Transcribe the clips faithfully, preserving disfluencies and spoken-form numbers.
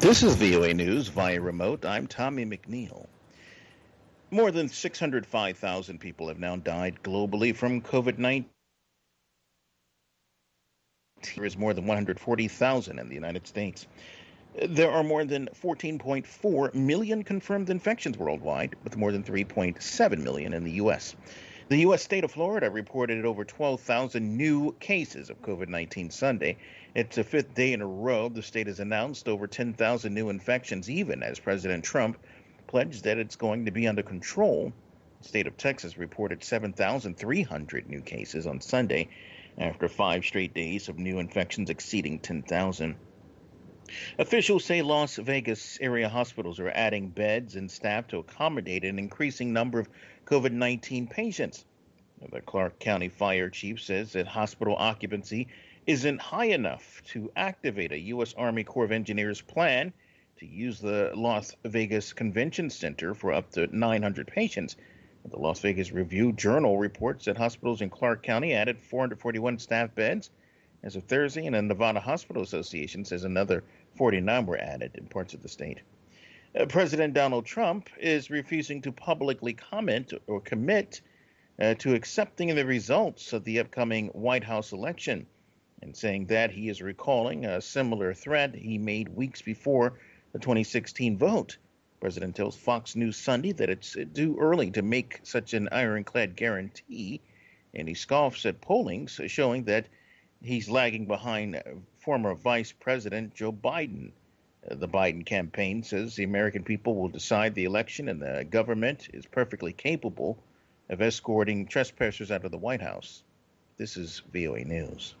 This is V O A News via remote. I'm Tommy McNeil. More than six hundred five thousand people have now died globally from COVID nineteen. There is more than one hundred forty thousand in the United States. There are more than fourteen point four million confirmed infections worldwide, with more than three point seven million in the U S. The U S state of Florida reported over twelve thousand new cases of COVID nineteen Sunday. It's the fifth day in a row the state has announced over ten thousand new infections, even as President Trump pledged that it's going to be under control. The state of Texas reported seven thousand three hundred new cases on Sunday after five straight days of new infections exceeding ten thousand. Officials say Las Vegas area hospitals are adding beds and staff to accommodate an increasing number of COVID nineteen patients. The Clark County Fire Chief says that hospital occupancy isn't high enough to activate a U S Army Corps of Engineers plan to use the Las Vegas Convention Center for up to nine hundred patients. The Las Vegas Review-Journal reports that hospitals in Clark County added four hundred forty-one staff beds as of Thursday, and the Nevada Hospital Association says another forty-nine were added in parts of the state. Uh, President Donald Trump is refusing to publicly comment or commit uh, to accepting the results of the upcoming White House election, and saying that he is recalling a similar threat he made weeks before the twenty sixteen vote. The president tells Fox News Sunday that it's too early to make such an ironclad guarantee, and he scoffs at pollings showing that he's lagging behind former Vice President Joe Biden. Uh, the Biden campaign says the American people will decide the election, and the government is perfectly capable of escorting trespassers out of the White House. This is V O A News.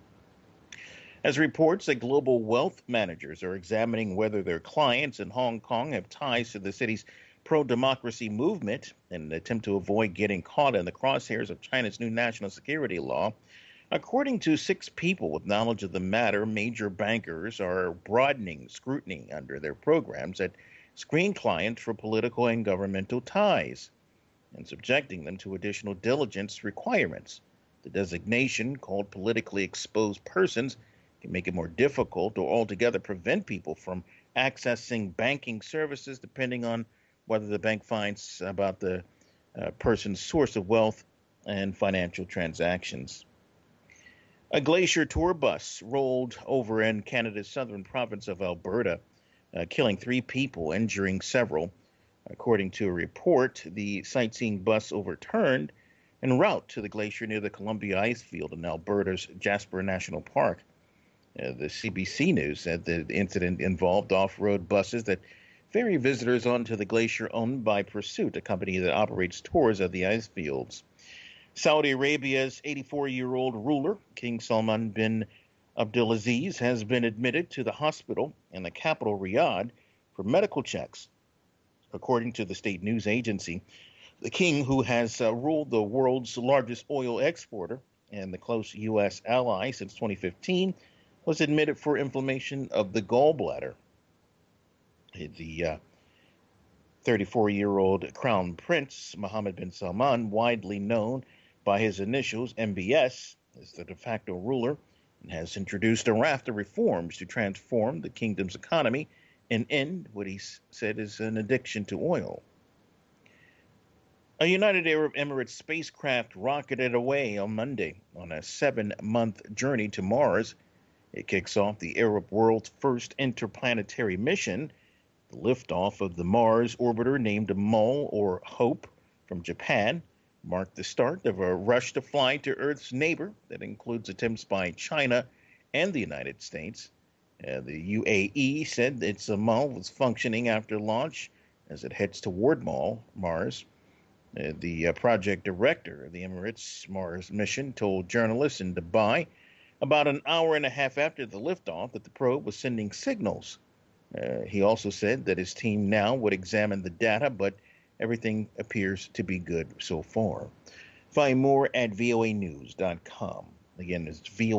As reports that global wealth managers are examining whether their clients in Hong Kong have ties to the city's pro-democracy movement in an attempt to avoid getting caught in the crosshairs of China's new national security law. According to six people with knowledge of the matter, major bankers are broadening scrutiny under their programs that screen clients for political and governmental ties and subjecting them to additional diligence requirements. The designation, called politically exposed persons, can make it more difficult or altogether prevent people from accessing banking services, depending on whether the bank finds about the uh, person's source of wealth and financial transactions. A glacier tour bus rolled over in Canada's southern province of Alberta, uh, killing three people, injuring several. According to a report, the sightseeing bus overturned en route to the glacier near the Columbia Ice Field in Alberta's Jasper National Park. Uh, the C B C News said the incident involved off-road buses that ferry visitors onto the glacier owned by Pursuit, a company that operates tours of the ice fields. Saudi Arabia's eighty-four-year-old ruler, King Salman bin Abdulaziz, has been admitted to the hospital in the capital, Riyadh, for medical checks. According to the state news agency, the king, who has uh, ruled the world's largest oil exporter and the close U S ally since twenty fifteen, was admitted for inflammation of the gallbladder. The uh, thirty-four-year-old Crown Prince Mohammed bin Salman, widely known by his initials M B S, is the de facto ruler and has introduced a raft of reforms to transform the kingdom's economy and end what he said is an addiction to oil. A United Arab Emirates spacecraft rocketed away on Monday on a seven-month journey to Mars. It kicks off the Arab world's first interplanetary mission. The liftoff of the Mars orbiter named MOL, or Hope, from Japan marked the start of a rush to fly to Earth's neighbor that includes attempts by China and the United States. Uh, the U A E said its uh, MOL was functioning after launch as it heads toward MOL, Mars. Uh, the uh, project director of the Emirates Mars mission told journalists in Dubai about an hour and a half after the liftoff that the probe was sending signals. Uh, he also said that his team now would examine the data, but everything appears to be good so far. Find more at V O A news dot com. Again, it's V O A